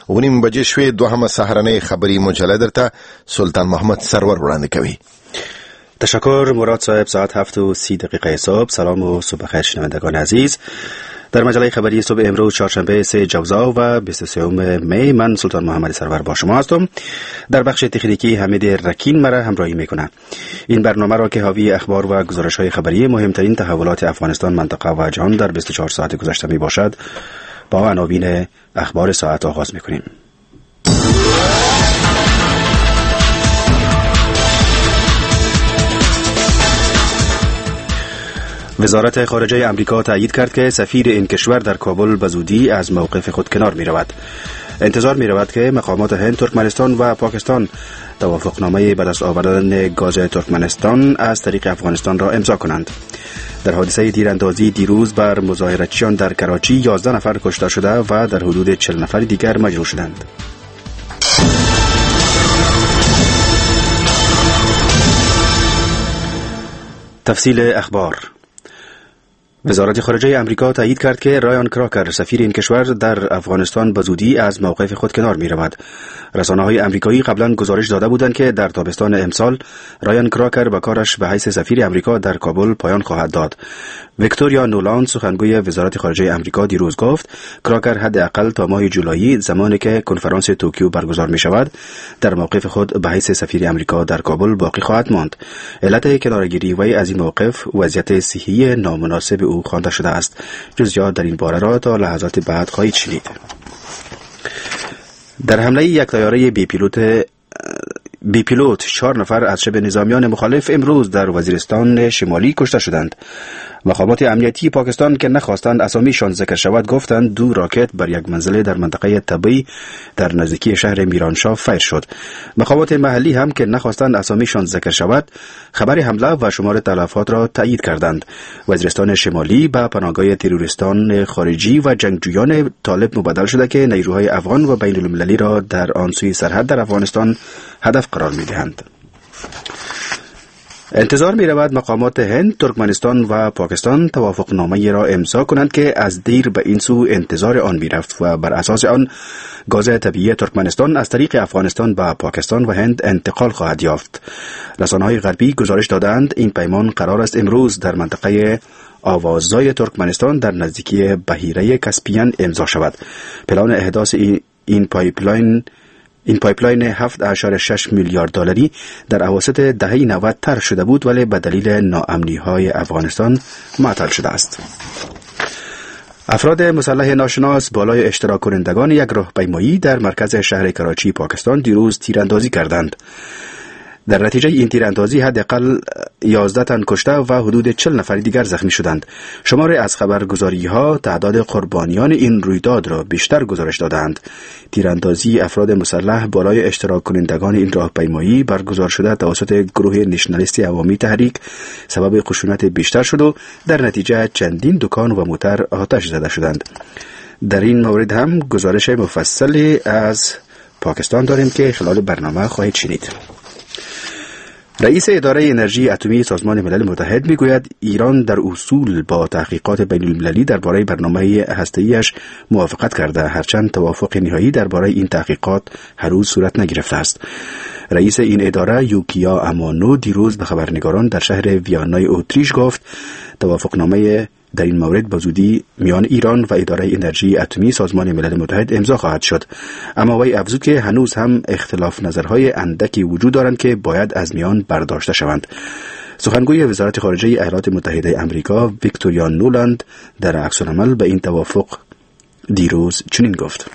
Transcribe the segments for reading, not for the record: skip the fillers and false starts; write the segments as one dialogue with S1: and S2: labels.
S1: و نیم بجې شوې. دوهمه سهارنۍ خبری مجله درته سلطان محمد سرور وړاندې کوي.
S2: تشکر مراد صاحب. ساعت 7:30 صبح. سلام و صبح خیر شنوندگان عزیز. در مجله خبری صبح امروز چهارشنبه 3 جوزا و 23 می من سلطان محمد سرور با شما هستم. در بخش تکنیکی حمید رکین مرا همراهی میکنه. این برنامه را که حاوی اخبار و گزارش‌های خبری مهمترین تحولات افغانستان، منطقه و جهان در 24 ساعت گذشته می باشد با عناوین اخبار ساعت آغاز میکنیم. وزارت خارجه امریکا تایید کرد که سفیر این کشور در کابل به زودی از موقف خود کنار می رود. انتظار می رود که مقامات هند، ترکمنستان و پاکستان توافقنامه به دست آوردن گاز ترکمنستان از طریق افغانستان را امضا کنند. در حادثه تیراندازی دیروز بر مظاهراتچیان در کراچی 11 نفر کشته شده و در حدود 40 نفر دیگر مجروح شدند. تفصیل اخبار. وزارت خارجه امریکا تایید کرد که رایان کراکر سفیر این کشور در افغانستان به زودی از موقف خود کنار می رود. رسانه‌های امریکایی قبلا گزارش داده بودند که در تابستان امسال رایان کراکر به کارش به حیث سفیر امریکا در کابل پایان خواهد داد. ویکتوریا نولاند سخنگوی وزارت خارجه امریکا دیروز گفت کراکر حداقل تا ماه جولای زمانی که کنفرانس توکیو برگزار می شود در موقف خود به حیث سفیر امریکا در کابل باقی خواهد ماند. علت کنارگیری وی از این موقف وضعیت صحی نامناسب او خوانده شده است. جزئیات در این باره را تا لحظات بعد خواهید شنید. در حمله یک طیاره بی پیلوت 4 نفر از شبه نظامیان مخالف امروز در وزیرستان شمالی کشته شدند. مقامات امنیتی پاکستان که نخواستند اسامیشان ذکر شود گفتند 2 راکت بر یک منزل در منطقه تبی در نزدیکی شهر میرانشاه فایر شد. مقامات محلی هم که نخواستند اسامیشان ذکر شود خبر حمله و شمار تلفات را تایید کردند. وزیرستان شمالی به پناهگاه تروریستان خارجی و جنگجویان طالب مبدل شده که نیروهای افغان و بین المللی را در آن سوی سرحد در افغانستان هدف قرار می‌دهند. انتظار می رود مقامات هند، ترکمنستان و پاکستان توافقنامه را امضا کنند که از دیر به این سو انتظار آن می رفت و بر اساس آن گاز طبیعی ترکمنستان از طریق افغانستان به پاکستان و هند انتقال خواهد یافت. رسانه‌های غربی گزارش دادند این پیمان قرار است امروز در منطقه آوازهای ترکمنستان در نزدیکی بحیره کاسپیان امضا شود. پلان احداث این پایپلاین 7.6 میلیارد دلاری در اواسط دهه 90 طرح شده بود ولی به دلیل ناامنی‌های افغانستان معطل شده است. افراد مسلح ناشناس بالای اشتراک کنندگان یک راهپیمایی در مرکز شهر کراچی پاکستان دیروز تیراندازی کردند. در نتیجه این تیراندازی حداقل 11 تن کشته و حدود 40 نفر دیگر زخمی شدند. شماری از خبرگزاری‌ها تعداد قربانیان این رویداد را بیشتر گزارش دادند. تیراندازی افراد مسلح بالای اشتراک کنندگان این راهپیمایی برگزار شده توسط گروه نشنالیستی عوامی تحریک سبب خشونت بیشتر شد و در نتیجه چندین دکان و موتر آتش زده شدند. در این مورد هم گزارش مفصلی از پاکستان داریم که خلال برنامه خواهید شنید. رئیس اداره انرژی اتمی سازمان ملل متحد میگوید ایران در اصول با تحقیقات بین المللی درباره برنامه هسته‌ایش موافقت کرده، هرچند توافق نهایی درباره این تحقیقات هنوز صورت نگرفته است. رئیس این اداره یوکیا امانو دیروز به خبرنگاران در شهر ویانای اتریش گفت توافقنامه در این مورد به زودی میان ایران و اداره انرژی اتمی سازمان ملل متحد امضا خواهد شد. اما وی افزود که هنوز هم اختلاف نظرهای اندکی وجود دارند که باید از میان برداشته شوند. سخنگوی وزارت خارجه ایالات متحده آمریکا ویکتوریا نولاند در عکس‌العمل به این توافق دیروز چنین گفت: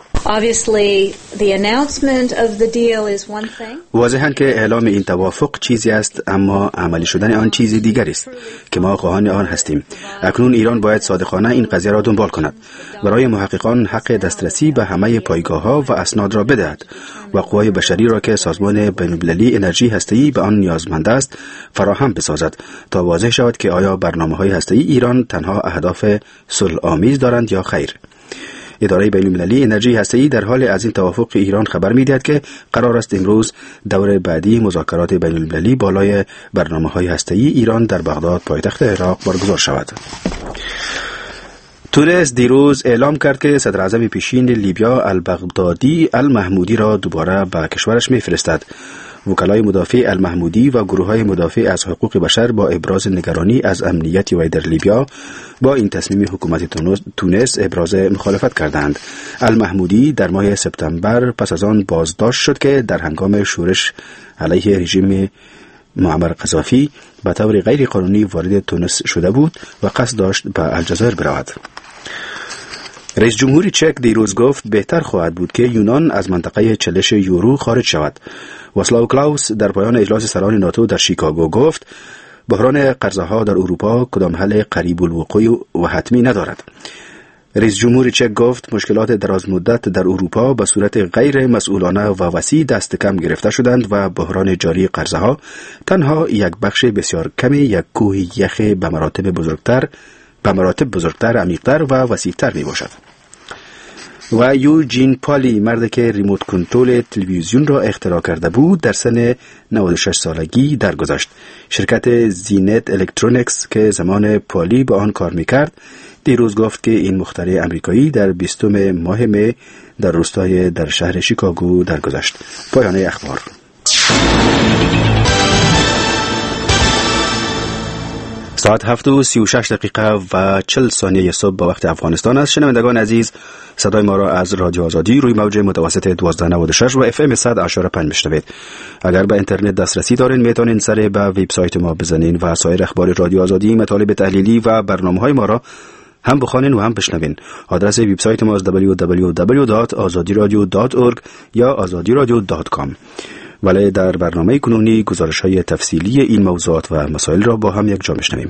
S2: واضحاً که اعلام این توافق چیزی است اما عملی شدن آن چیزی دیگر است که ما خواهان آن هستیم. اکنون ایران باید صادقانه این قضیه را دنبال کند. برای محققان حق دسترسی به همه پایگاه‌ها و اسناد را بدهد و قوای بشری را که سازمان بین‌المللی انرژی هسته‌ای به آن نیازمند است فراهم بسازد تا واضح شود که آیا برنامه‌های هسته‌ای ایران تنها اهداف صلح‌آمیز دارند یا خیر. اداره بین‌المللی انرژی هسته‌ای در حال از این توافق ایران خبر می‌دهد که قرار است امروز دور بعدی مذاکرات بین‌المللی بالای برنامه‌های هسته‌ای ایران در بغداد پایتخت عراق برگزار شود. تونس دیروز اعلام کرد که صدر اعظم پیشین لیبیا البغدادی المحمودی را دوباره به کشورش می‌فرستد. وکلای مدافع المحمودی و گروه‌های مدافع از حقوق بشر با ابراز نگرانی از امنیت وی در لیبیا با این تصمیم حکومت تونس ابراز مخالفت کردند. المحمودی در ماه سپتامبر پس از آن بازداشت شد که در هنگام شورش علیه رژیم معمر قذافی به طور غیر قانونی وارد تونس شده بود و قصد داشت به الجزایر برود. رئیس جمهوری چک دیروز گفت بهتر خواهد بود که یونان از منطقه چالش یورو خارج شود. واسلاو کلاوس در پایان اجلاس سران ناتو در شیکاگو گفت بحران قرضه‌ها در اروپا کدام حل قریب الوقوع و حتمی ندارد. رئیس جمهوری چک گفت مشکلات دراز مدت در اروپا به صورت غیر مسئولانه و وسیع دست کم گرفته شدند و بحران جاری قرضه‌ها تنها یک بخش بسیار کمی یک کوه یخ به مراتب بزرگتر، عمیق‌تر و وسیع‌تر می باشد. و یوجین پالی، مردی که ریموت کنترل تلویزیون را اختراع کرده بود، در سن 96 سالگی درگذشت. شرکت زینت الکترونیکس که زمان پالی با آن کار میکرد دیروز گفت که این مخترع امریکایی در 20 ماه می در روستای در شهر شیکاگو درگذشت. پایان اخبار. ساعت 7:36 و 40 ثانیه صبح با وقت افغانستان است. شنوندگان عزیز، صدای ما را از رادیو آزادی روی موج متوسط 1296 و FM 100.5 میشنوید. اگر به اینترنت دسترسی دارین میتونین سر به وبسایت ما بزنین و سایر اخبار رادیو آزادی، مطالب تحلیلی و برنامه‌های ما را هم بخوانین و هم بشنوین. آدرس وبسایت ما www.azadiradio.org یا azadiradio.com. ولی در برنامه کنونی گزارش‌های تفصیلی این موضوعات و مسائل را با هم یک جا میشنویم.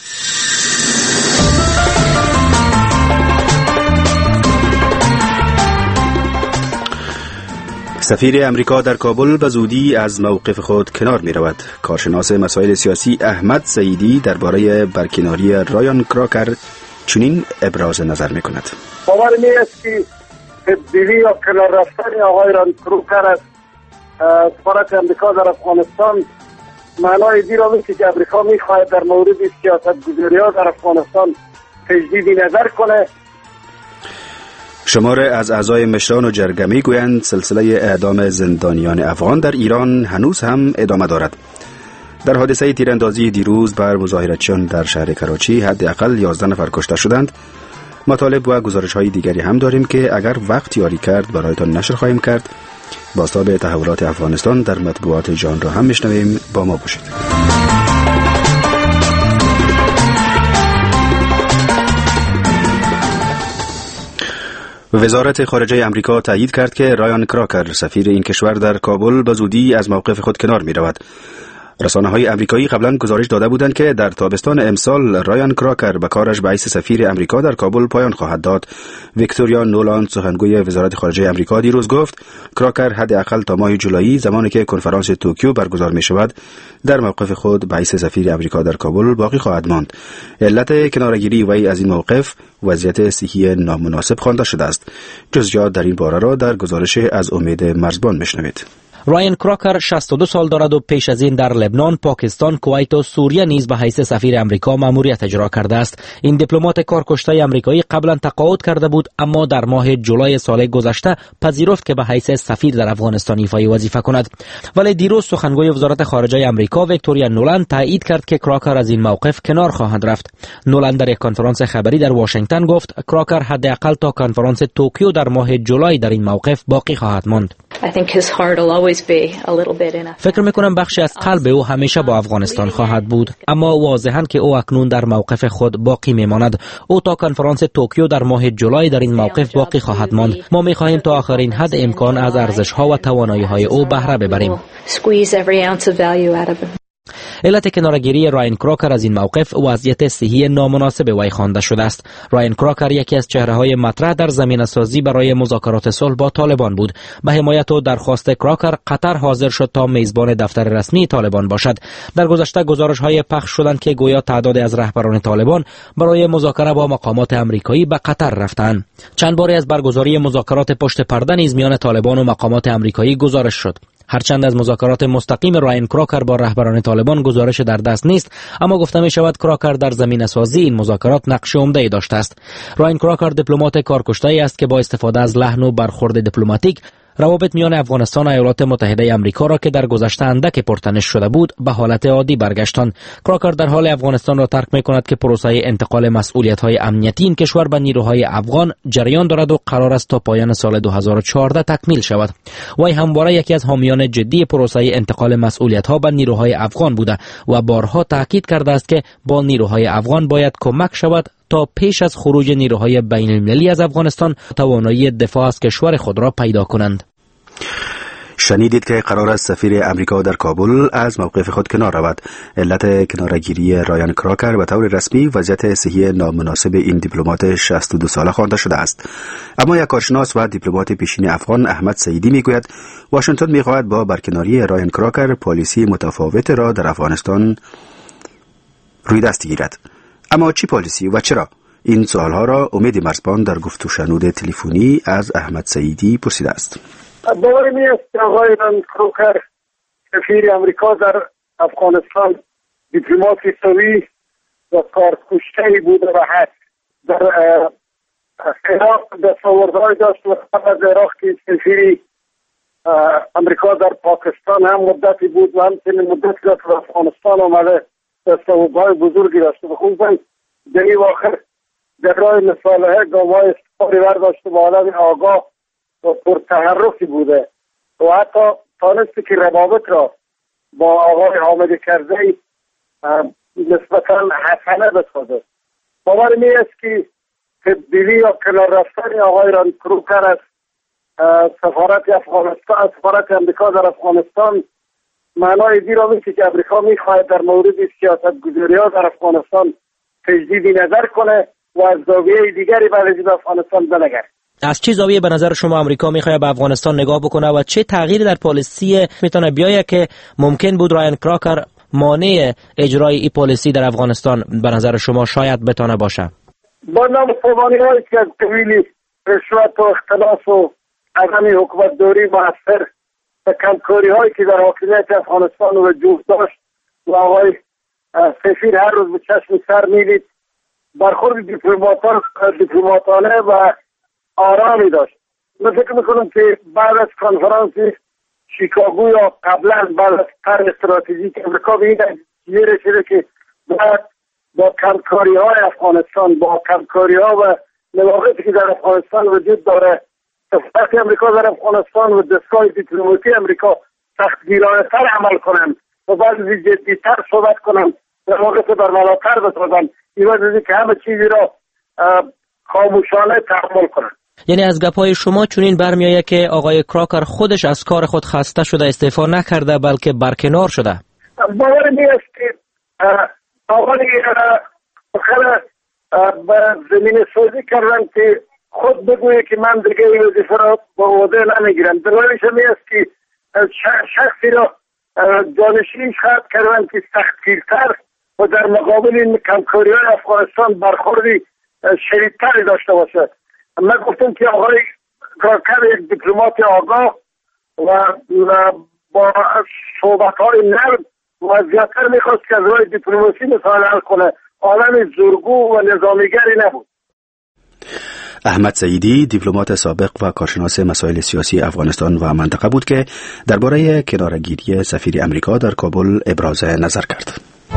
S2: سفیر امریکا در کابل به زودی از موقف خود کنار می رود. کارشناس مسائل سیاسی احمد سعیدی درباره برکناری رایان کراکر چنین ابراز نظر می کند.
S3: باور می است که تبدیلی یا کنار رفتن آقای رایان کراکر از سفارت امریکا در افغانستان معنای دی را میشه که امریکا میخواهد در مورد سیاست گذاری ها در افغانستان تجدید نظر کنه.
S2: شمار از اعضای مشران و جرگه میگویند سلسله اعدام زندانیان افغان در ایران هنوز هم ادامه دارد. در حادثه تیراندازی دیروز بر مظاهراتچیان در شهر کراچی حداقل 11 نفر کشته شدند. مطالب و گزارش‌های دیگری هم داریم که اگر وقت یاری کرد برایتان نشر خواهیم کرد. بازتاب تحولات افغانستان در مطبوعات جهان را هم میشنویم. با ما باشید. وزارت خارجه امریکا تایید کرد که رایان کراکر سفیر این کشور در کابل به زودی از موقف خود کنار می رود. رسانه‌های امریکایی قبلا گزارش داده بودند که در تابستان امسال رایان کراکر به کارش به حیث سفیر امریکا در کابل پایان خواهد داد. ویکتوریا نولاند، سخنگوی وزارت خارجه امریکا، دیروز گفت کراکر حداقل تا ماه جولای، زمانی که کنفرانس توکیو برگزار می شود، در موقف خود به حیث سفیر امریکا در کابل باقی خواهد ماند. علت کنارگیری وی از این موقف وضعیت صحی نامناسب خوانده شده است. جزئیات در این باره را در گزارش از امید مرزبان میشنوید.
S4: رایان کراکر 62 سال دارد و پیش از این در لبنان، پاکستان، کویت و سوریه نیز به حیث سفیر امریکا مأموریت اجرا کرده است. این دیپلمات کارکشته امریکایی قبلا تقاعد کرده بود، اما در ماه جولای سال گذشته پذیرفت که به حیث سفیر در افغانستان ایفای وظیفه کند. ولی دیروز سخنگوی وزارت خارجه امریکا ویکتوریا نولاند تایید کرد که کراکر از این موقف کنار خواهد رفت. نولاند در یک کنفرانس خبری در واشنگتن گفت کراکر حداقل تا کنفرانس توکیو در ماه جولای در این موقف باقی خواهد ماند. فکر میکنم بخشی از قلب او همیشه با افغانستان خواهد بود، اما واضحاً که او اکنون در موقف خود باقی میماند. او تا کنفرانس توکیو در ماه جولای در این موقف باقی خواهد ماند. ما میخواهیم تا آخرین حد امکان از ارزش‌ها و توانایی‌های او بهره ببریم. علت کنارگیری رایان کراکر از این موقف وضعیت صحی نامناسب وی خوانده شده است. رایان کراکر یکی از چهره‌های مطرح در زمینه‌سازی برای مذاکرات صلح با طالبان بود. به حمایت و درخواست کراکر قطر حاضر شد تا میزبان دفتر رسمی طالبان باشد. در گذشته گزارش‌های پخش شدند که گویا تعدادی از رهبران طالبان برای مذاکره با مقامات امریکایی به قطر رفتند. چند باری از برگزاری مذاکرات پشت پرده نیز میان طالبان و مقامات امریکایی گزارش شد. هرچند از مذاکرات مستقیم رایان کراکر با رهبران طالبان گزارش در دست نیست، اما گفته می شود کراکر در زمینه سازی این مذاکرات نقش عمده‌ای داشته است. رایان کراکر دیپلمات کارکشته‌ای است که با استفاده از لحن و برخورد دیپلماتیک روابط میان افغانستان و ایالات متحده آمریکا را که در گذشته اندک پرتنش شده بود به حالت عادی برگشتان. کراکر در حال افغانستان را ترک می‌کند که پروسه انتقال مسئولیت‌های امنیتی این کشور به نیروهای افغان جریان دارد و قرار است تا پایان سال 2014 تکمیل شود. وی همواره یکی از حامیان جدی پروسه انتقال مسئولیت‌ها به نیروهای افغان بوده و بارها تاکید کرده است که با نیروهای افغان باید کمک شود تا پیش از خروج نیروهای بین المللی از افغانستان توانایی دفاع از کشور خود را پیدا کنند.
S2: شنیدید که قرار است سفیر امریکا در کابل از موقف خود کنار رود. علت کنارگیری رایان کراکر به طور رسمی وضعیت صحی نامناسب این دیپلمات 62 ساله خوانده شده است. اما یک کارشناس و دیپلمات پیشین افغان احمد سعیدی میگوید واشنگتن میخواهد با برکناری رایان کراکر پالیسی متفاوت را در افغانستان روی دست گیرد. اما چی پالیسی و چرا؟ این سوالها را امید مرزبان در گفت و شنود تلفنی از احمد سعیدی پرسیده است.
S3: باور نیست آقای رایان کراکر سفیر امریکا در افغانستان دیپلماتی قوی و کارکشته‌ای بوده و هست. در عراق دستاوردهای داشت و قبل از عراق که سفیر امریکا در پاکستان هم مدتی بود و همچنین مدتی که در افغانستان آمده دستاوردهای بزرگی داشته و خصوصا در این واقع در راه مصالحه گام‌های استفاده برداشته و حالت آگاه و پرتحرکی بوده و حتی تانسته که روابط را با آقای حامد کرزی نسبتا حسنه بسازه. باور می است که تبدیلی یا کنار رفتن آقای رایان کراکر از سفارت امریکا در افغانستان معنای دی را میشه که امریکا میخواهد در مورد سیاست گذاری ها در افغانستان تجدید نظر کنه و از زاویه دیگری به افغانستان بنگره.
S4: از چه زاویه به نظر شما امریکا میخواد به افغانستان نگاه بکنه و چه تغییری در پالیسی میتونه بیاید که ممکن بود رایان کراکر مانع اجرای این پالیسی در افغانستان به نظر شما شاید بتونه باشه؟
S3: با نام قربانی‌هایی که از قبیل رشوت و اختلاس و عدم حکومتداری مؤثر و کمکاری‌هایی که در حاکمیت افغانستان وجود داشت و آقای سفیر هر روز به چشم سر می‌دید، برخورد دیپلماتانه و آرامی داشت. من فکر میکنم که بعد از کنفرانس شیکاگو یا قبلا بعد از طرح استراتژیک امریکا به این نتیجه رسیده که باید با کمکاری های افغانستان، با کمکاری ها و نواقصی که در افغانستان وجود داره، سفارت امریکا در افغانستان و دستگاه دیپلماسی امریکا سختگیرانه تر عمل کنند و بعضی جدیتر صحبت کنند، نواقص برملاتر بسازند، این وجودی که همه چیزی را خاموشانه تحمل کنند.
S4: یعنی از گپ‌های شما چنین برمیآید که آقای کراکر خودش از کار خود خسته شده، استعفا نکرده بلکه برکنار شده.
S3: باور نیست که آقای به زمین سازی کردن که خود بگویه که من دیگه این وظیفه را با عهده نمیگیرم. دلیلش این است که شخصی را جانشینش خواهد کردن که سختگیرتر و در مقابل این کمکاری‌های افغانستان برخوردی شدیدتری داشته باشه. من گفتم که آقای کراکر یک دیپلمات آگاه و با صحبت‌های نرم وضعیتر میخواست که از راه دیپلماسی مثال حل کنه، عالم زورگو و نظامیگری نبود.
S2: احمد سعیدی دیپلمات سابق و کارشناس مسائل سیاسی افغانستان و منطقه بود که درباره کنارگیری سفیر امریکا در کابل ابراز نظر کرد.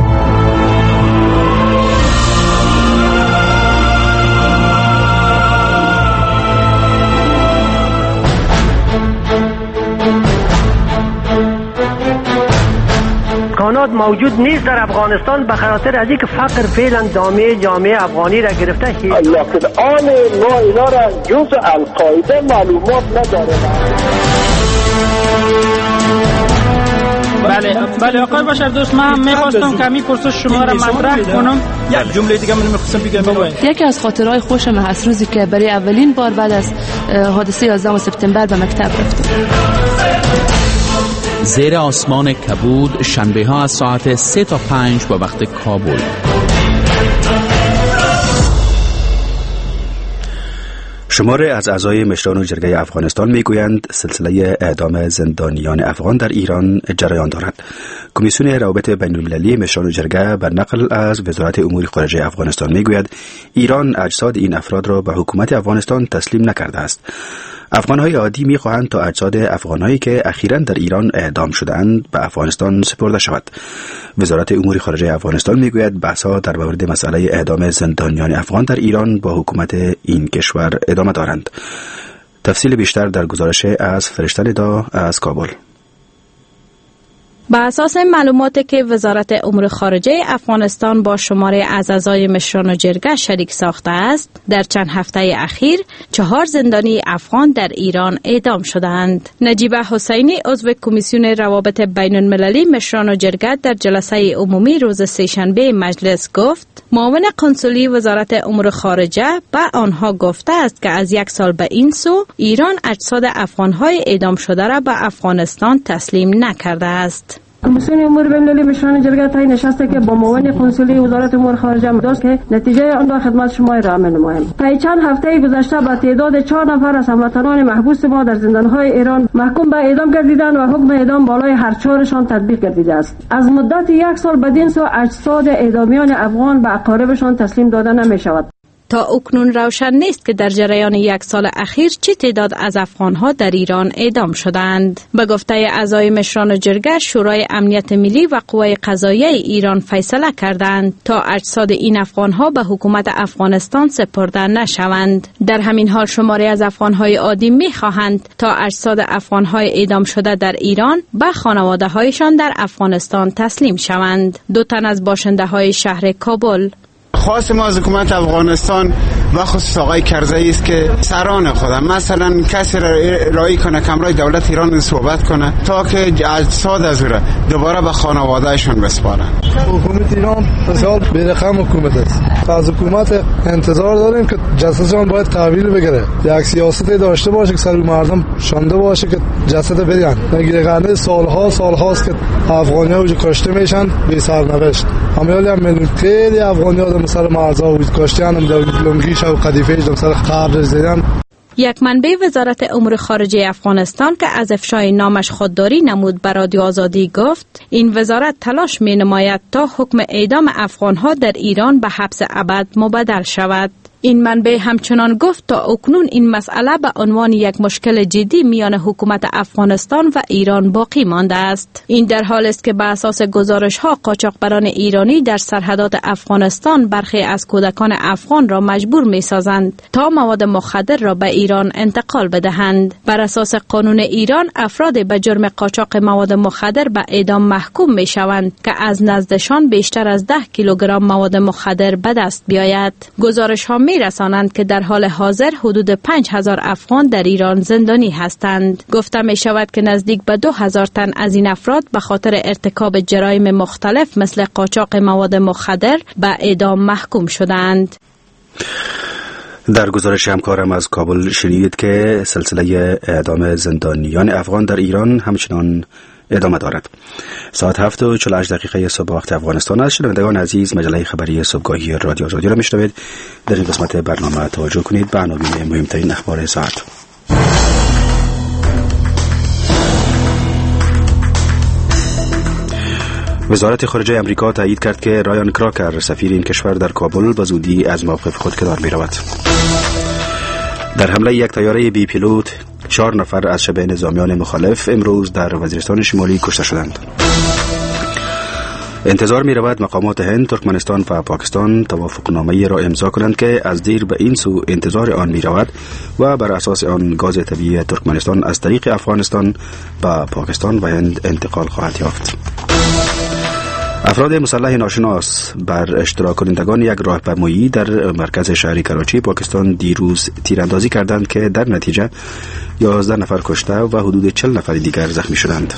S5: امکانات موجود نیست در افغانستان به خاطر از اینکه فقر فعلا دامه جامعه افغانی را گرفته.
S3: لکن آن ما اینا را جز القاعده معلومات نداره.
S6: بله آقای بشر دوست، من می‌خواستم کمی پرسش شما را مطرح کنم.
S7: یک جمله دیگه من می‌خواستم بگم.
S6: یکی از خاطرهای خوشم هست روزی که برای اولین بار بعد از حادثه 11 سپتامبر به مکتب رفتم.
S8: زیر آسمان کبود شنبه ها از ساعت 3 تا 5 به وقت کابل.
S2: شماری از اعضای مشران جرگه افغانستان میگویند سلسله اعدام زندانیان افغان در ایران جریان دارد. کمیسیون روابط بین المللی مشران جرگه بر نقل از وزارت امور خارجه افغانستان میگوید ایران اجساد این افراد را به حکومت افغانستان تسلیم نکرده است. افغانهای عادی میخواهند تا اجساد افغانهایی که اخیراً در ایران اعدام شده‌اند به افغانستان سپرده شود. وزارت امور خارجه افغانستان میگوید بحث‌ها در مورد مسئله اعدام زندانیان افغان در ایران با حکومت این کشور ادامه دارند. تفصیل بیشتر در گزارش از فرشته ندا از کابل.
S9: بر اساس معلوماتی که وزارت امور خارجه افغانستان با شماره از اعضای مشران جرگه شریک ساخته است، در چند هفته اخیر 4 زندانی افغان در ایران اعدام شدند. نجیبه حسینی عضو کمیسیون روابط بین المللی مشران جرگه در جلسه عمومی روز سه‌شنبه مجلس گفت معاون قنصلی وزارت امور خارجه به آنها گفته است که از 1 سال به این سو ایران اجساد افغانهای اعدام شده را به افغانستان تسلیم نکرده است.
S10: کمیسیون امور بین‌المللی مشران جرگه تعیین نشسته که با معاون قنصلی وزارت امور خارجه مدرس که نتیجه آن را خدمت شما ارائه می‌نماییم. طی چند هفته گذشته با تعداد 4 نفر از هموطنان محبوس ما در زندان‌های ایران محکوم به اعدام گردیدند و حکم اعدام بالای هر 4شان تطبیق گردیده است. از مدت 1 سال بدین سو اجساد اعدامیان افغان به اقاربشان تسلیم داده نمی‌شود.
S9: تا اکنون روشن نیست که در جریان 1 سال اخیر چه تعداد از افغانها در ایران اعدام شدند. به گفته اعضای مشران جرگه، شورای امنیت ملی و قوای قضاییه ایران فیصله کردند تا اجساد این افغانها به حکومت افغانستان سپرده نشوند. در همین حال شماری از افغانهای عادی می‌خواهند تا اجساد افغانهای اعدام شده در ایران به خانواده‌هایشان در افغانستان تسلیم شوند. 2 تن از باشنده‌های شهر کابل
S11: خواست ما از حکومت افغانستان و خصوص آقای کرزایی است که سران خودم مثلا کسی را ارائه کنه که امروز دولت ایران صحبت کنه تا که اجساد از او را دوباره به خانواده‌شان بسپارن.
S12: حکومت ایران بسیار بی‌رحم حکومت است. از حکومت انتظار داریم که جسدشان باید تحویل بگیره. یک سیاستی داشته باشه که سر مردم شانده باشه که جسد بدن. نگیرنده سالهاست که افغانی‌ها وجود کشته میشن بی سرنوشت. امیالی هم خیلی افغانی‌ها سر مرزا وجود کشتن در لنگیش و قدیفه‌اش در سر قبر زدن.
S9: یک منبع وزارت امور خارجه افغانستان که از افشای نامش خودداری نمود به رادیو آزادی گفت این وزارت تلاش می نماید تا حکم اعدام افغانها در ایران به حبس ابد مبدل شود. این منبع همچنان گفت تا اکنون این مسئله به عنوان یک مشکل جدی میان حکومت افغانستان و ایران باقی مانده است. این در حال است که به اساس گزارش‌ها قاچاقبران ایرانی در سرحدات افغانستان برخی از کودکان افغان را مجبور می‌سازند تا مواد مخدر را به ایران انتقال بدهند. بر اساس قانون ایران افراد به جرم قاچاق مواد مخدر به اعدام محکوم می‌شوند که از نزدشان بیشتر از 10 کیلوگرم مواد مخدر به دست بیاید. گزارش‌ها می‌رسانند که در حال حاضر حدود 5000 افغان در ایران زندانی هستند. گفته می شود که نزدیک به 2000 تن از این افراد به خاطر ارتکاب جرایم مختلف مثل قاچاق مواد مخدر به اعدام محکوم شدند.
S2: در گزارش همکارم از کابل شنیدید که سلسله اعدام زندانیان افغان در ایران همچنان ادامه دارد. ساعت 7:48 صبح وقت افغانستان است. شنوندگان عزیز، مجله خبری صبحگاهی رادیو آزادی را میشنوید. در این قسمت برنامه توجه کنید به عناوین مهمترین اخبار ساعت. وزارت خارجه امریکا تایید کرد که رایان کراکر سفیر این کشور در کابل به زودی از موقف خود کنار می‌رود. در حمله یک طیاره بی پیلوت 4 نفر از شبه نظامیان مخالف امروز در وزیرستان شمالی کشته شدند. انتظار می رود مقامات هند، ترکمنستان و پاکستان توافقنامه‌ای را امضا کنند که از دیر به این سو انتظار آن می رود و بر اساس آن گاز طبیعی ترکمنستان از طریق افغانستان به پاکستان و هند انتقال خواهد یافت. افراد مسلح ناشناس بر اشتراک کنندگان یک راهپیمایی در مرکز شهر کراچی پاکستان دیروز تیراندازی کردند که در نتیجه 11 نفر کشته و حدود 40 نفر دیگر زخمی شدند.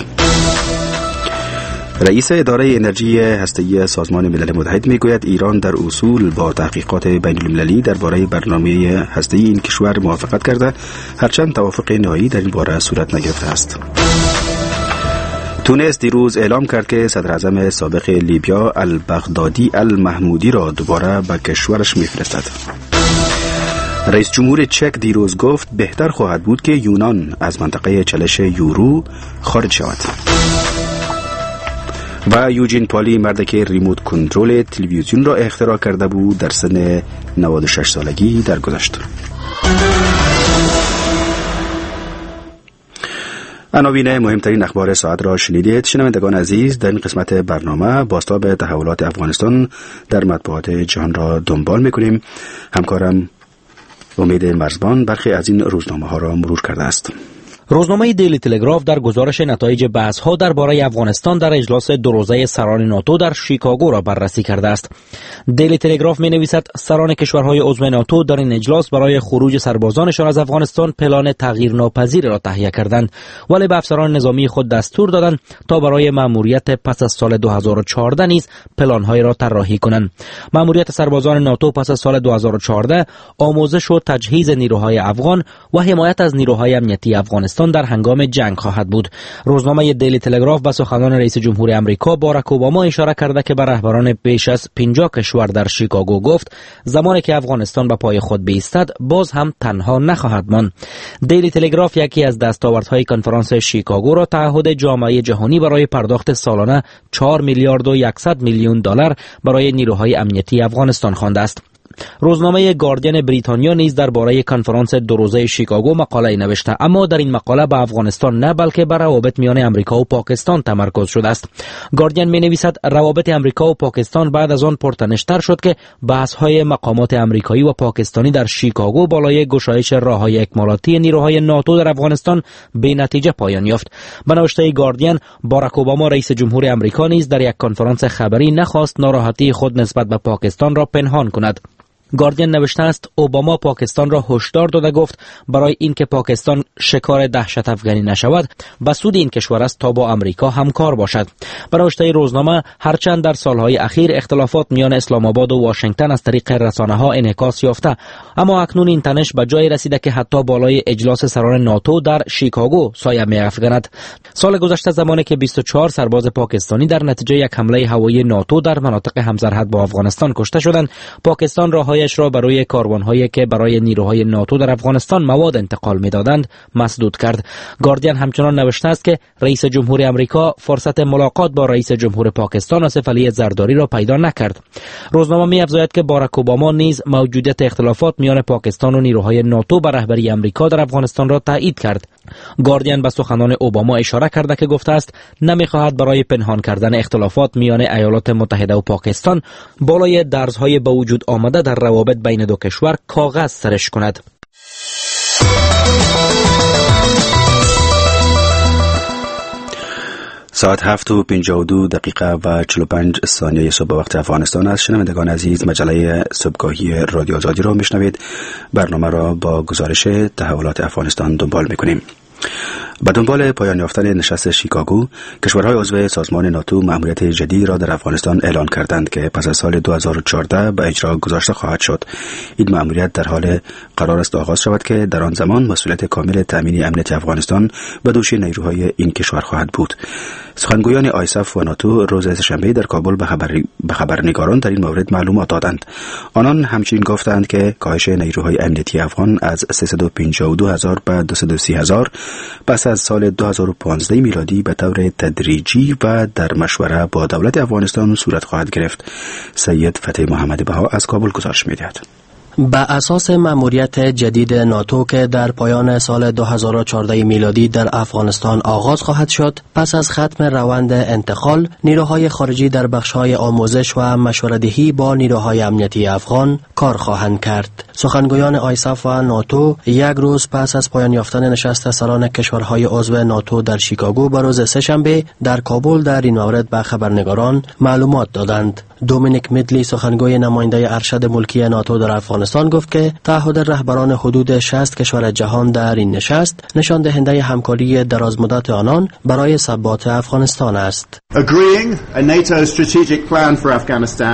S2: رئیس اداره انرژی هسته‌ای سازمان ملل متحد میگوید ایران در اصول با تحقیقات بین المللی درباره برنامه هسته‌ای این کشور موافقت کرده، هرچند توافق نهایی در این باره صورت نگرفته است. تونس دیروز اعلام کرد که صدر اعظم سابق لیبیا البغدادی المحمودی را دوباره به کشورش میفرستد. رئیس جمهور چک دیروز گفت بهتر خواهد بود که یونان از منطقه چالش یورو خارج شود. و یوجین پالی، مردی که ریموت کنترل تلویزیون را اختراع کرده بود، در سن 96 سالگی درگذشت. عناوین مهمترین اخبار ساعت را شنیدید. شنوندگان عزیز، در این قسمت برنامه بازتاب تحولات افغانستان در مطبوعات جهان را دنبال می‌کنیم. همکارم امید مرزبان برخی از این روزنامه ها را مرور کرده است.
S4: روزنامه دیلی تلگراف در گزارش نتایج بحث‌ها درباره افغانستان در اجلاس دو روزه سران ناتو در شیکاگو را بررسی کرده است. دیلی تلگراف می‌نویسد سران کشورهای عضو ناتو در این اجلاس برای خروج سربازانشان از افغانستان پلان تغییرناپذیر را تهیه کردند، ولی به افسران نظامی خود دستور دادند تا برای مأموریت پس از سال 2014 نیز پلان‌های را طراحی کنند. مأموریت سربازان ناتو پس از سال 2014 آموزش و تجهیز نیروهای افغان و حمایت از نیروهای امنیتی افغانستان در هنگام جنگ خواهد بود. روزنامه دیلی تلگراف به سخنان رئیس جمهور آمریکا باراک اوباما اشاره کرده که به رهبران بیش از 50 کشور در شیکاگو گفت زمانی که افغانستان به پای خود بایستد باز هم تنها نخواهد ماند. دیلی تلگراف یکی از دستاوردهای کنفرانس شیکاگو را تعهد جامعه جهانی برای پرداخت سالانه 4 میلیارد و 100 میلیون دلار برای نیروهای امنیتی افغانستان خوانده است. روزنامه گاردین بریتانیا نیز درباره کنفرانس دو روزه شیکاگو مقاله نوشته، اما در این مقاله به افغانستان نه بلکه بر روابط میان امریکا و پاکستان تمرکز شده است. گاردین می‌نویسد روابط امریکا و پاکستان بعد از آن پرتنش‌تر شد که بحث‌های مقامات امریکایی و پاکستانی در شیکاگو بالای گشایش راه‌های اکمالاتی نیروهای ناتو در افغانستان به نتیجه پایان یافت. به نوشته گاردین، باراک اوباما رئیس جمهور آمریکا نیز در یک کنفرانس خبری نخواست ناراحتی خود نسبت به پاکستان را پنهان کند. گاردین نوشته است اوباما پاکستان را هشدار داده گفت برای اینکه پاکستان شکار دهشت افغانی نشود به سود این کشور است تا با امریکا همکار باشد. به نوشته روزنامه، هرچند در سالهای اخیر اختلافات میان اسلام آباد و واشنگتن از طریق رسانه‌ها انعکاس یافته، اما اکنون این تنش به جای رسیده که حتی بالای اجلاس سران ناتو در شیکاگو سایه می‌افکند. سال گذشته زمانی که 24 سرباز پاکستانی در نتیجه یک حمله هوایی ناتو در مناطق همسرحد با افغانستان کشته شدند، پاکستان راه‌های را برای کاروان‌هایی که برای نیروهای ناتو در افغانستان مواد انتقال می‌دادند مسدود کرد. گاردین همچنان نوشته است که رئیس جمهور آمریکا فرصت ملاقات با رئیس جمهور پاکستان آصف علی زرداری را پیدا نکرد. روزنامه می‌افزاید که باراک اوباما نیز موجودیت اختلافات میان پاکستان و نیروهای ناتو بر رهبری آمریکا در افغانستان را تایید کرد. گاردین به سخنان اوباما اشاره کرده که گفته است نمی‌خواهد برای پنهان کردن اختلافات میان ایالات متحده و پاکستان بالای درزهای به وجود آمده در روابط بین دو کشور کاغذ سرش کند.
S2: ساعت 7:52 و 45 ثانیه صبح وقت افغانستان است. شنوندگان عزیز، مجله صبحگاهی رادیو آزادی را میشنوید. برنامه را با گزارش تحولات افغانستان دنبال میکنیم. به دنبال پایان یافتن نشست شیکاگو، کشورهای عضو سازمان ناتو مأموریت جدی را در افغانستان اعلان کردند که پس از سال 2014 به اجرا گذاشته خواهد شد. این مأموریت در حال قرار است آغاز شود که در آن زمان مسئولیت کامل تأمین امنیت افغانستان به دوش نیروهای این کشور خواهد بود. سخنگویان آیساف و ناتو روز سه‌شنبه در کابل به خبرنگاران در این مورد معلومات دادند. آنان همچنین گفتند که کاهش نیروهای امنیتی افغان از 352,000 به 230,000 پس از سال 2015 میلادی به طور تدریجی و در مشوره با دولت افغانستان صورت خواهد گرفت. سید فتح محمد بها از کابل گزارش می‌دهد.
S13: به اساس مأموریت جدید ناتو که در پایان سال 2014 میلادی در افغانستان آغاز خواهد شد، پس از ختم روند انتقال، نیروهای خارجی در بخش‌های آموزش و مشوره‌دهی با نیروهای امنیتی افغان کار خواهند کرد. سخنگویان آیساف و ناتو یک روز پس از پایان یافتن نشست سران کشورهای عضو ناتو در شیکاگو به روز سه‌شنبه در کابل در این مورد به خبرنگاران معلومات دادند. دومینیک میدلی، سخنگوی نماینده ارشد ملکی ناتو در افغانستان، گفت که تعهد رهبران حدود 60 کشور جهان در این نشست نشان دهنده همکاری درازمدت آنان برای ثبات افغانستان است.
S14: Agreeing a NATO strategic plan for Afghanistan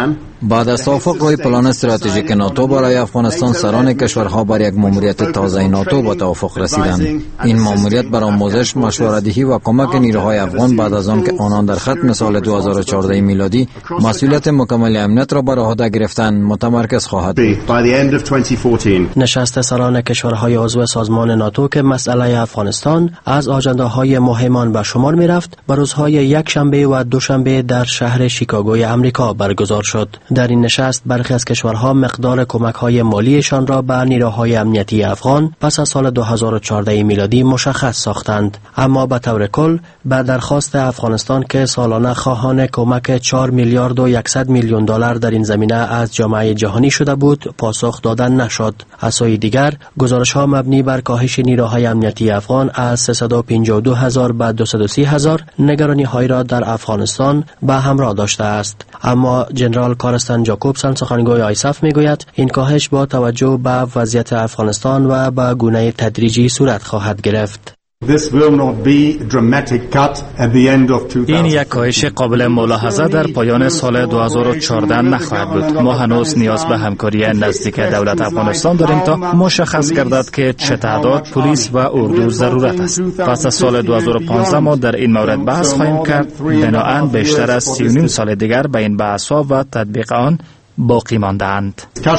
S14: بعد از توافق روی پلان استراتژیک ناتو برای افغانستان، سران کشورها بر یک ماموریت تازه ناتو به توافق رسیدند. این ماموریت بر آموزش، مشورت‌دهی و کمک نیروهای افغان بعد از آن که آنان در ختم سال 2014 میلادی مسئولیت مکمل امنیت را بر عهده گرفتند متمرکز خواهد بود.
S13: نشست سران کشورهای عضو سازمان ناتو که مسئله افغانستان از آجنده‌های مهمان به شمار می‌رفت، بر روزهای یک شنبه و دوشنبه در شهر شیکاگوی آمریکا برگزار شد. در این نشست برخی از کشورها مقدار کمک‌های مالیشان را به نیروهای امنیتی افغان پس از سال 2014 میلادی مشخص ساختند، اما به طور کل به درخواست افغانستان که سالانه خواهان کمک 4 میلیارد و 100 میلیون دلار در این زمینه از جامعه جهانی شده بود، پاسخ دادن نشد. از سوی دیگر گزارش‌ها مبنی بر کاهش نیروهای امنیتی افغان از 352,000 به 230,000 نگرانی‌هایی را در افغانستان به همراه داشته است. اما جنرال کارستن جاکوبسن، سخنگوی آیساف، میگوید این کاهش با توجه به وضعیت افغانستان و به گونه تدریجی صورت خواهد گرفت.
S7: این یک کاهش قابل ملاحظه در پایان سال 2014 نخواهد بود. ما هنوز نیاز به همکاری نزدیک دولت افغانستان داریم تا مشخص گردد که چه تعداد پلیس و اردو ضرورت است. پس از سال 2015 ما در این مورد بحث خواهیم کرد. بنابراین بیشتر از 39 سال دیگر به این بحث‌ها و تطبیق آن باقی مانده‌اند.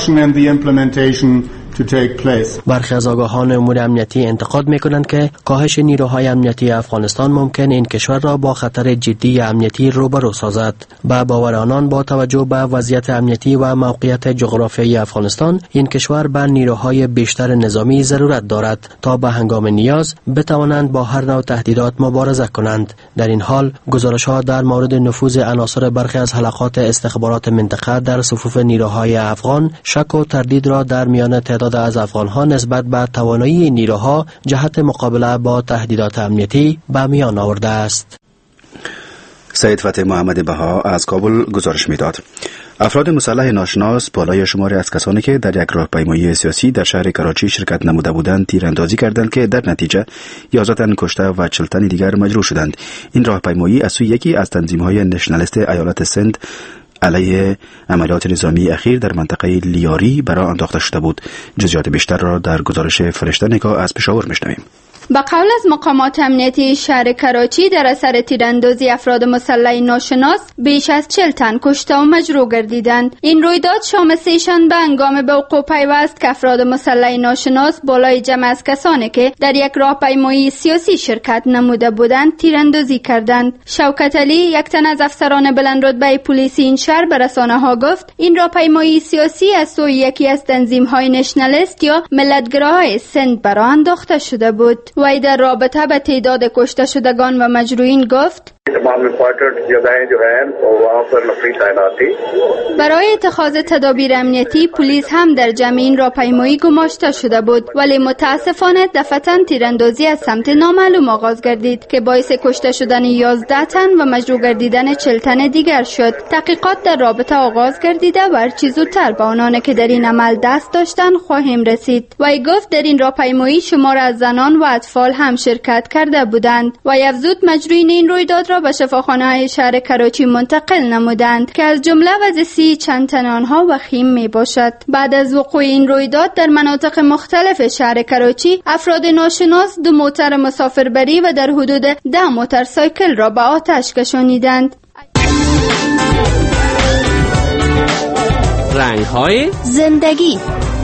S13: برخی از آگاهان امور امنیتی انتقاد می‌کنند که کاهش نیروهای امنیتی افغانستان ممکن این کشور را با خطر جدی امنیتی روبرو سازد. به باور آنان با توجه به وضعیت امنیتی و موقعیت جغرافیایی افغانستان، این کشور به نیروهای بیشتر نظامی ضرورت دارد تا به هنگام نیاز بتوانند با هر نوع تهدیدات مبارزه کنند. در این حال گزارش‌ها در مورد نفوذ عناصر برخی از حلقات استخبارات منطقه در صفوف نیروهای افغان شک و تردید را در میان تعداد از افغانها نسبت به توانایی نیروها جهت مقابله با تهدیدات امنیتی به میان آورده است.
S2: سید فتح محمد بها از کابل گزارش میداد. افراد مسلح ناشناس بالای شماری از کسانی که در یک راهپیمایی سیاسی در شهر کراچی شرکت نموده بودند تیراندازی کردند که در نتیجه 11 تن کشته و 40 تن دیگر مجروح شدند. این راهپیمایی از سوی یکی از تنظیم‌های نشنالیست ایالت سند علیه عملیات نظامی اخیر در منطقه لیاری برای انداخته شده بود. جزئیات بیشتر را در گزارش فرشته نگاه از پشاور میشنویم.
S15: با قول از مقامات امنیتی شهر کراچی در اثر تیراندازی افراد مسلح ناشناس بیش از 40 تن کشته و مجروح گردیدند. این رویداد شام سه‌شنبه هنگام به وقوع پیوست که افراد مسلح ناشناس بالای جمع از کسانی که در یک راهپیمایی سیاسی شرکت نموده بودند تیراندازی کردند. شوکت علی، یک تن از افسران بلند رتبه پلیس این شهر، به رسانه‌ها گفت این راهپیمایی سیاسی از سوی یکی از تنظیم‌های نشنالیست یا ملتگراهای سند برآ انداخته شده بود. وی در رابطه به تعداد کشته شدگان و مجروحین گفت برای اتخاذ تدابیر امنیتی پلیس هم در جمع این راهپیمایی گماشته شده بود، ولی متاسفانه دفعتاً تیراندازی از سمت نامعلوم آغاز گردید که باعث کشته شدن 11 تن و مجروح گردیدن 40 تن دیگر شد. تحقیقات در رابطه آغاز گردیده و هرچه زودتر به آنانی که در این عمل دست داشتند خواهیم رسید. وی گفت در این راهپیمایی شمار از زنان و اطفال هم شرکت کرده بودند و افزود مجروحین این رویداد را به شفاخانه‌های شهر کراچی منتقل نمودند که از جمله وضعیت چند تن آنها وخیم می باشد. بعد از وقوع این رویداد در مناطق مختلف شهر کراچی افراد ناشناس 2 موتر مسافربری و در حدود 10 موتورسایکل را به آتش کشانیدند.
S16: رنگ‌های زندگی.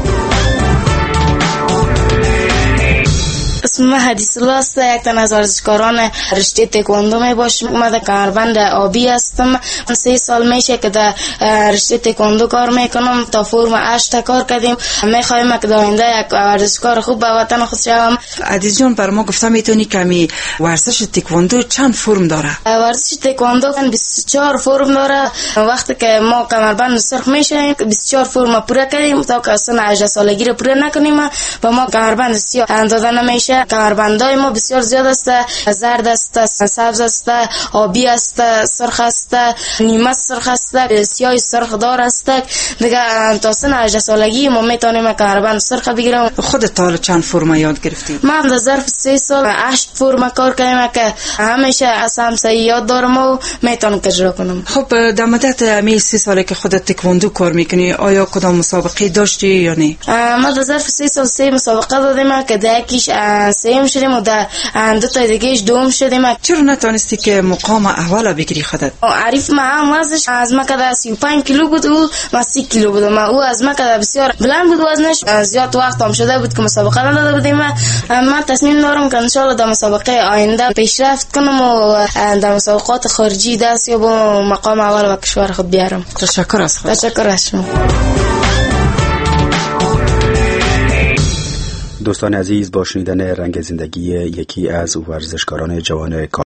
S17: اسم حدیث الله است. یک تن از ورزشکاران رشته تکواندو می باشم. اومده کمربند آبی هستم. 3 سال میشه که در رشته تکواندو کار میکنم. تا فرم 8 کار کردیم. میخوایم که در آینده یک ورزشکار خوب به وطن خود شوم.
S18: عزیز جان، بر ما گفته میتونی کمی ورزش تکواندو چند فرم داره؟
S17: ورزش تکواندو 24 فرم داره. وقتی که ما کمربند سرخ میشه 24 فرم پوره کردیم تا که سن 18 سالگی رو پوره نکنیم و ما کمربند سیاه داده نمیشه. کمربندای ما بسیار زیاد است، زرد است، سبز است، آبی است، سرخ است، نیمه سرخ است، سیاه سرخ دار است. دیگه تا سن 18 سالگی ما میتونیم کمربند سرخ بگیرم.
S18: خودت تا چند فرم یاد گرفتی؟
S17: من در ظرف 3 سال 8 فرم کار کردم که همیشه از همسایه یاد دارم و میتونم اجرا کنم.
S18: خب در مدت امی 3 ساله که خودت تکواندو کار میکنی آیا کدام مسابقه داشتی یا نه؟
S17: ما در ظرف 3 سال 3 مسابقه دادیم که در یکیش سوم شدیم و در 2 تا دیگهش دوم شدیم.
S18: چرا نتونستی که مقام اول بگیری خودت؟
S17: عارف ما وزنش از ما که 35 کیلو بود و ما 30 کیلو بود. ما او از ما که بسیار بلند بود وزنش، زیاد وقت هم شده بود که مسابقه نداده بودیم. من تصمیم دارم که ان شاء الله در مسابقه آینده پیشرفت کنم و در مسابقات خارجی دست یابم، مقام اول و کشور خود بیارم.
S18: تشکر از خود.
S17: تشکر از شما.
S2: دوستان عزیز، با شنیدن رنگ زندگی یکی از ورزشکاران جوان